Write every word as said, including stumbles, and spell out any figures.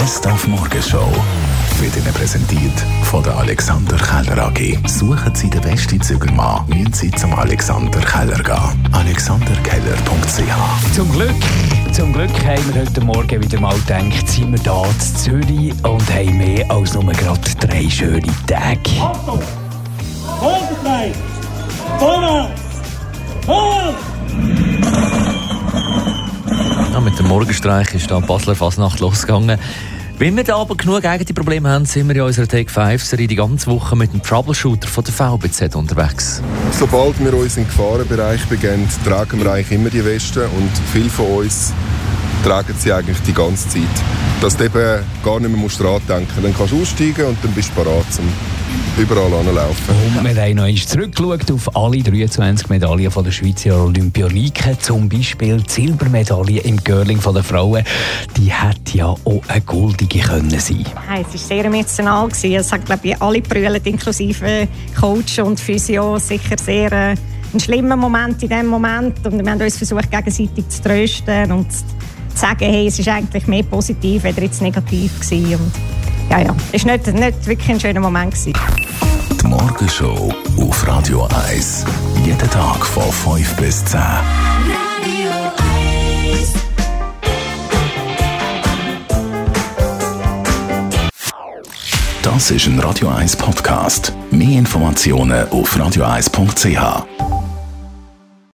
Best auf Morgenshow wird Ihnen präsentiert von der Alexander Keller A G. Suchen Sie den besten Zügelmann, müssen Sie zum Alexander Keller gehen. alexander keller punkt c h. Zum Glück, zum Glück haben wir heute Morgen wieder mal gedacht, sind wir hier in Zürich und haben mehr als nur gerade drei schöne Tage. Achtung! Vorderfrei! Vorwärts! Vorwärts! Ja, mit dem Morgenstreich ist dann Basler Fasnacht losgegangen. Wenn wir da aber genug eigene Probleme haben, sind wir in unserer Take fünf Serie die ganze Woche mit dem Troubleshooter von der V B Z unterwegs. Sobald wir uns im Gefahrenbereich begeben, tragen wir eigentlich immer die Weste und viele von uns tragen sie eigentlich die ganze Zeit. Dass du eben gar nicht mehr dran denken musst. Dann kannst du aussteigen und dann bist du bereit, um überall anzulaufen. Und wir haben noch einmal zurückgeschaut auf alle dreiundzwanzig Medaillen von der Schweizer Olympioniken. Zum Beispiel die Silbermedaille im Curling von den Frauen. Die hätte ja auch eine goldige können sein. Hey, es war sehr emotional. Es hat, glaube ich, alle brüllt, inklusive Coach und Physio. Sicher sehr äh, ein schlimmer Moment in diesem Moment. Und wir haben uns versucht, gegenseitig zu trösten und zu sagen, hey, es ist eigentlich mehr positiv, als jetzt negativ gewesen. Und ja, ja, es war nicht, nicht wirklich ein schöner Moment gewesen. Die Morgenshow auf Radio eins. Jeden Tag von fünf bis zehn. Radio eins. Das ist ein Radio eins Podcast. Mehr Informationen auf radio eins punkt c h.